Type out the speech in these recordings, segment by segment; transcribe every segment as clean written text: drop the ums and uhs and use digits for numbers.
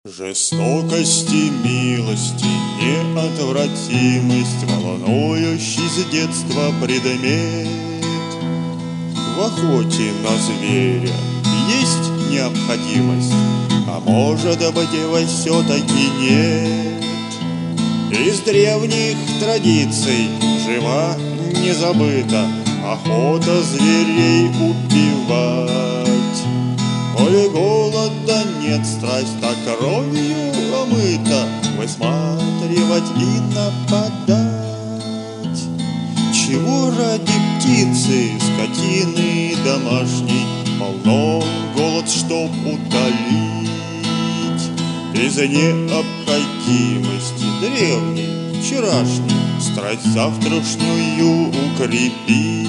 Жестокости, милости, неотвратимость, волнующий с детства предмет. В охоте на зверя есть необходимость, а может быть все-таки нет. Из древних традиций жива, не забыта охота зверей убивать. Коли голода нет, страсть так кровью омыта, высматривать и нападать. Чего ради птицы, скотины домашней полно голод, чтоб утолить? Из необходимости древней, вчерашней, страсть завтрашнюю укрепить.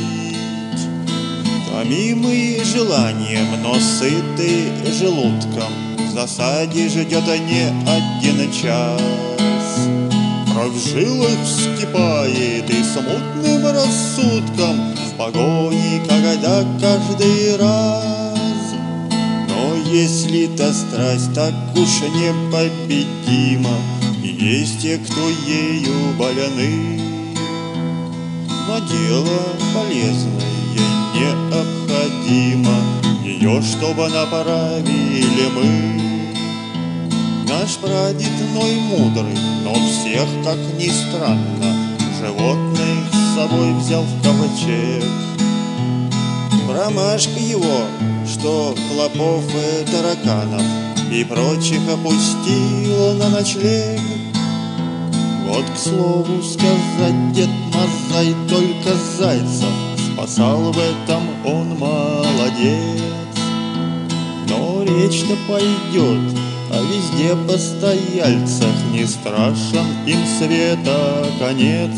Томимый желанием, но сытый желудком, в засаде ждет не один час. Кровь в жилах вскипает и смутным рассудком в погоне, когда каждый раз. Но если та страсть так уж непобедима, и есть те, кто ею больны, но дело полезное необходимо, ее чтобы направили мы. Наш прадед Ной мудрый, но всех, как ни странно, животных с собой взял в ковчег. Промашка его, что клопов и тараканов и прочих опустила на ночлег. Вот, к слову сказать, Дед Мазай только зайцев спасал, в этом он молодец. Но речь-то пойдет о везде постояльцах, не страшен им света конец.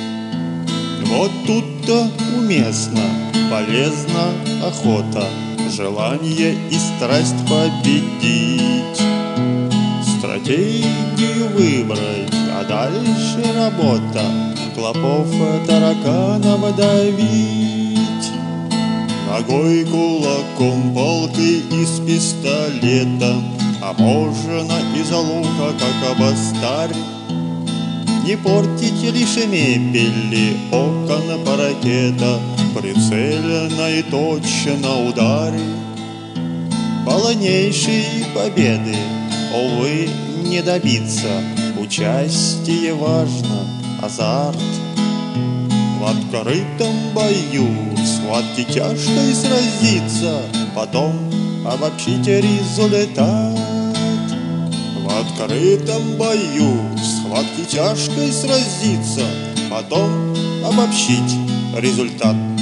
Вот тут-то уместно, полезна охота, желание и страсть победить. Стратегию выбрать, а дальше работа, клопов и тараканов давить. Ногой, кулаком, палкой из пистолета, а можно из лука, как обостарь. Не портить лишь мебели, окон, паркета, прицельно и точно ударь. Полнейшей победы, увы, не добиться, участие важно, азарт. В открытом бою в схватке тяжкой сразиться, потом обобщить результат. В открытом бою в схватке тяжкой сразиться, потом обобщить результат.